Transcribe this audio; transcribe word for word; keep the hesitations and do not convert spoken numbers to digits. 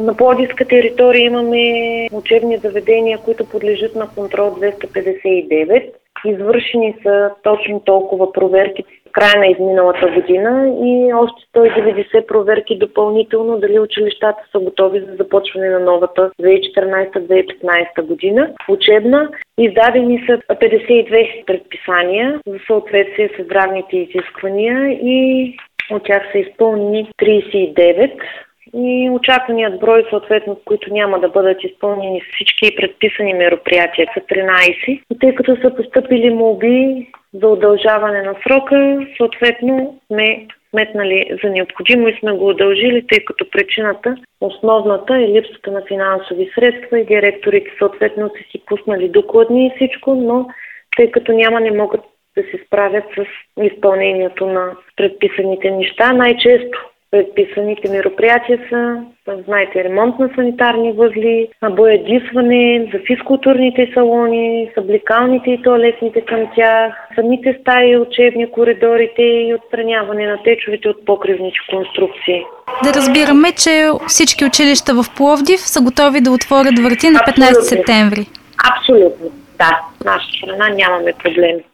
На пловдивска територия имаме учебни заведения, които подлежат на контрол двеста петдесет и девет. Извършени са точно толкова проверки в края на изминалата година и още сто и деветдесет проверки допълнително дали училищата са готови за започване на новата две хиляди и четиринадесета - две хиляди и петнадесета година учебна. Издадени са петдесет и две предписания за съответствие с здравните изисквания и от тях са изпълнени тридесет и девет. И очакваният брой, съответно, в които няма да бъдат изпълнени всички предписани мероприятия, са тринадесет. И тъй като са постъпили молби за удължаване на срока, съответно сме сметнали за необходимо и сме го удължили, тъй като причината, основната е липсата на финансови средства и директорите съответно са си пуснали докладни и всичко, но тъй като няма, не могат да се справят с изпълнението на предписаните неща. Най-често предписаните мероприятия са, знаете, ремонт на санитарни възли, боядисване за физкултурните салони, съблекалните и тоалетните към тях, самите стаи, учебни, коридорите и отстраняване на течовете от покривните конструкции. Да разбираме, че всички училища в Пловдив са готови да отворят врати на петнадесети септември. Абсолютно, да. В наша страна нямаме проблеми.